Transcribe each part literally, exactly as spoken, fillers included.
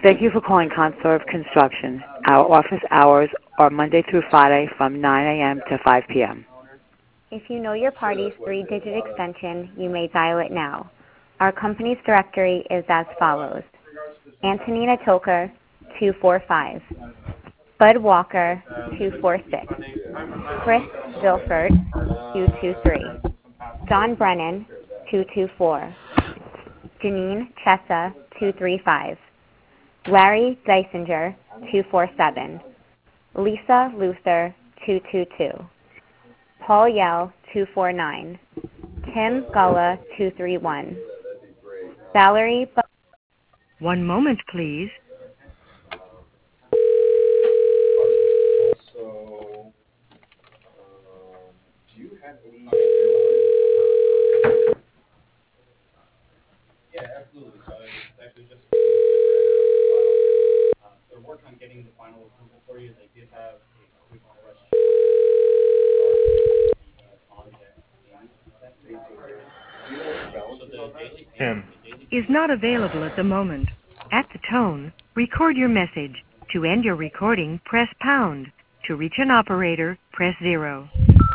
Thank you for calling Conserve Construction. Our office hours are Monday through Friday from nine a.m. to five p.m. If you know your party's three-digit extension, you may dial it now. Our company's directory is as follows: Antonina Toker, two four five, Bud Walker, two four six, Chris Vilfert, two two three, John Brennan, two two four, Janine Chessa, two three five, Larry Dysinger, two four seven, Lisa Luther, two two two, Paul Yell, two four nine, Tim Gullah, two three one, Valerie. Bu- One moment, please. Tim. Is not available at the moment. At the tone, record your message. To end your recording, press pound. To reach an operator, press zero.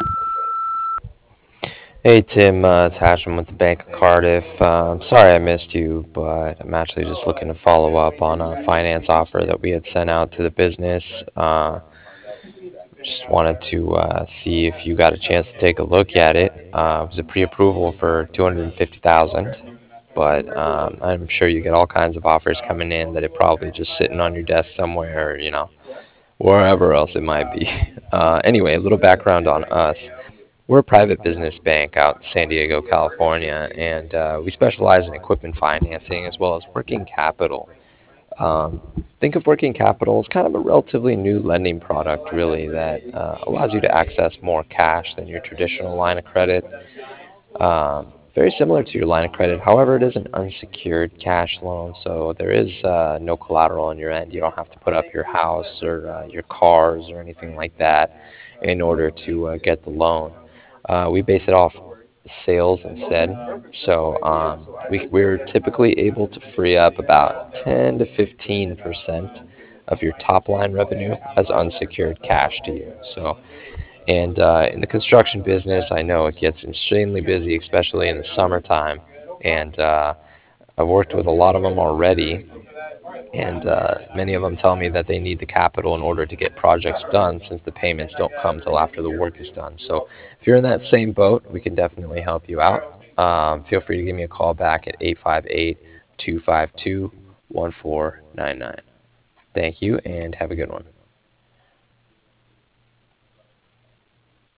Hey Tim, uh, it's Hashim with the Bank of Cardiff. Uh, I'm sorry I missed you, but I'm actually just looking to follow up on a finance offer that we had sent out to the business. Uh, just wanted to uh, see if you got a chance to take a look at it. Uh, it was a pre-approval for two hundred fifty thousand dollars, but um, I'm sure you get all kinds of offers coming in that are probably just sitting on your desk somewhere, you know, wherever else it might be. Uh, anyway, a little background on us. We're a private business bank out in San Diego, California, and uh, we specialize in equipment financing as well as working capital. Um, think of working capital as kind of a relatively new lending product, really, that uh, allows you to access more cash than your traditional line of credit. Um, very similar to your line of credit. However, it is an unsecured cash loan, so there is uh, no collateral on your end. You don't have to put up your house or uh, your cars or anything like that in order to uh, get the loan. Uh, we base it off sales instead. So um, we, we're typically able to free up about ten to fifteen percent of your top line revenue as unsecured cash to you. So, and uh, in the construction business, I know it gets extremely busy, especially in the summertime. And uh, I've worked with a lot of them already, and uh, many of them tell me that they need the capital in order to get projects done since the payments don't come till after the work is done. So if you're in that same boat, we can definitely help you out. Um, feel free to give me a call back at eight five eight, two five two, one four nine nine. Thank you, and have a good one.